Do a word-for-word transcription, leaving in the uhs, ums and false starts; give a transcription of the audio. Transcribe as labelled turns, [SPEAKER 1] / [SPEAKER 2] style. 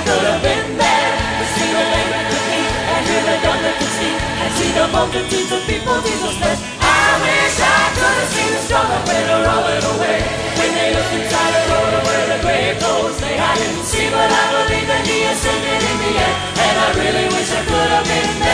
[SPEAKER 1] could have been there to see the land with the king and hear the thunder to speak and see the multitudes of people Jesus blessed. I wish I could have seen the scarlet winter rolling away when they looked inside the road where the grave clothes lay. I didn't see, but I believe that he ascended in the air, and I really wish I could have been there.